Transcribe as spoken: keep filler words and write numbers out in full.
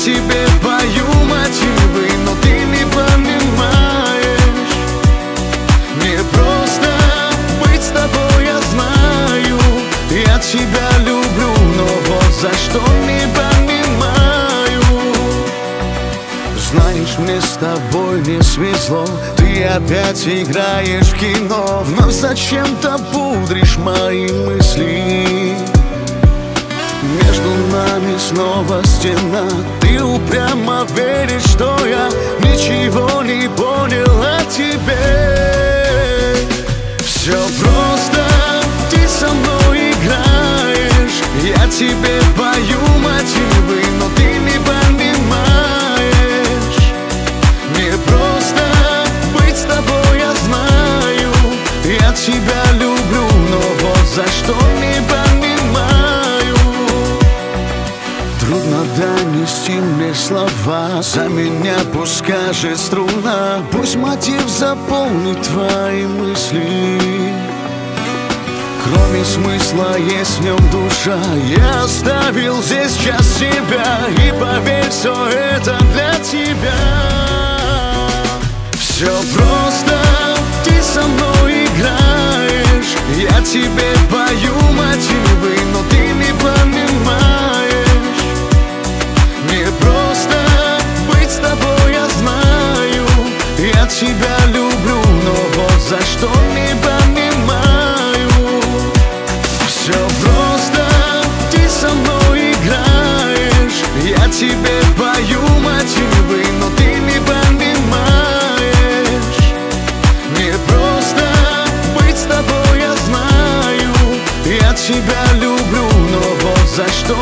тебе пою мотивы, но ты не понимаешь. Мне просто быть с тобой, я знаю. Я тебя люблю, но вот за что не понимаю. Знаешь, мне с тобой не свезло. Ты опять играешь в кино, вновь зачем-то пудришь мои мысли. Между нами снова стена. Ты упрямо веришь, что я ничего не понял о тебе. Все просто, ты со мной играешь. Я тебе пою мотивы, но ты не понимаешь. Мне просто быть с тобой, я знаю. Я тебя люблю, но вот за что не понимаю. Трудно донести мне слова, за меня пусть скажет струна. Пусть мотив заполнит твои мысли. Кроме смысла есть в нем душа. Я оставил здесь часть себя, и поверь, все это для тебя. Все просто, ты со мной играешь. Я тебе пою мотивы, но ты не понимаешь. Мне просто быть с тобой, я знаю. Я тебя люблю, но вот за что не понимаю. Все просто, ты со мной играешь. Я тебе пою мотивы, но ты не понимаешь. Мне просто быть с тобой, я знаю. Я тебя люблю, но вот за что